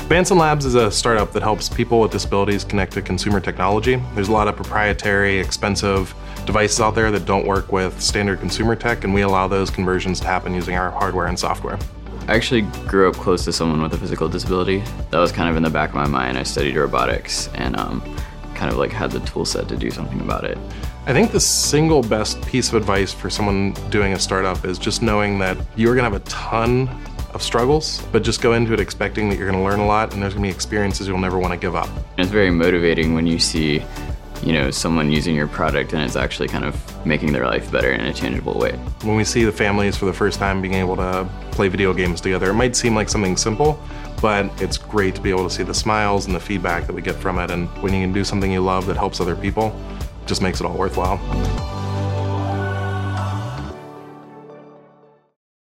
Vanson Labs is a startup that helps people with disabilities connect to consumer technology. There's a lot of proprietary, expensive devices out there that don't work with standard consumer tech, and we allow those conversions to happen using our hardware and software. I actually grew up close to someone with a physical disability. That was kind of in the back of my mind. I studied robotics and kind of like had the tool set to do something about it. I think the single best piece of advice for someone doing a startup is just knowing that you're gonna have a ton of struggles, but just go into it expecting that you're gonna learn a lot and there's gonna be experiences you'll never wanna give up. It's very motivating when you see, someone using your product and it's actually kind of making their life better in a tangible way. When we see the families for the first time being able to play video games together, it might seem like something simple, but it's great to be able to see the smiles and the feedback that we get from it. And when you can do something you love that helps other people, it just makes it all worthwhile.